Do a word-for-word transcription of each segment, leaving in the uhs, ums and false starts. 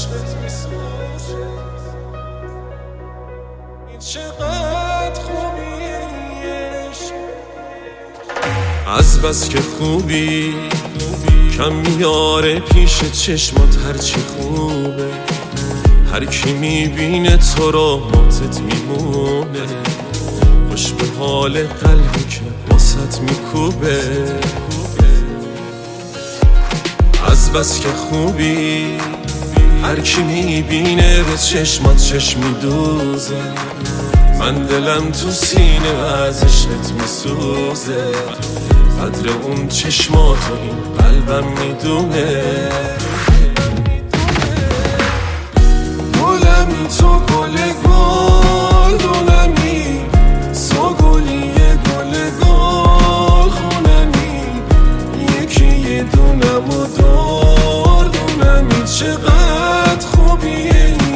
عشقت میسوزه. این چقدر خوبی از بس که خوبی کم میاره پیش چشمات هرچی خوبه. هر کی میبینه تو رو ماتت میمونه. خوش به حال قلبی که واسط میکوبه. از بس که خوبی هر کی میبینه به چشمات چشم میدوزه. من دلم تو سینه از عشقت میسوزه. قدر اون چشمات و این قلبم میدونه. گلمی تو گل گل دونمی سو گلی گل گل خونمی. یکی یه دونم و دار دونمی. چقدر خوبیه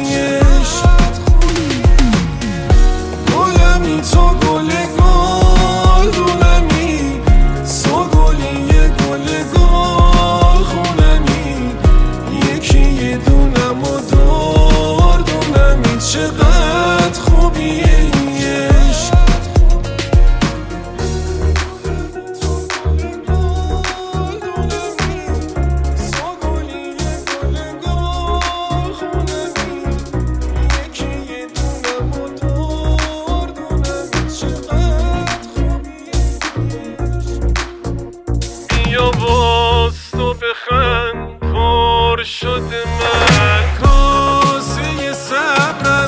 تو گل گل دونمی سو گلی گل گل خونمی. یکی یه دونم و دار دونمی. چقدر خوبیه یا باز تو بخند پر شده من کاسه صبرم.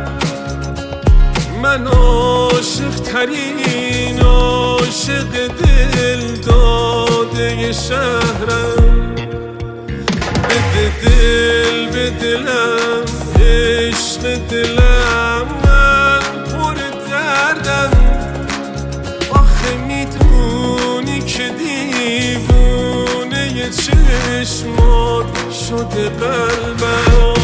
من عاشق ترین عاشق دل داده شهرم. بده دل به دلم عشق دلم. من پر دردم آخه میدونی که دیوونه چشمات شده قلبم.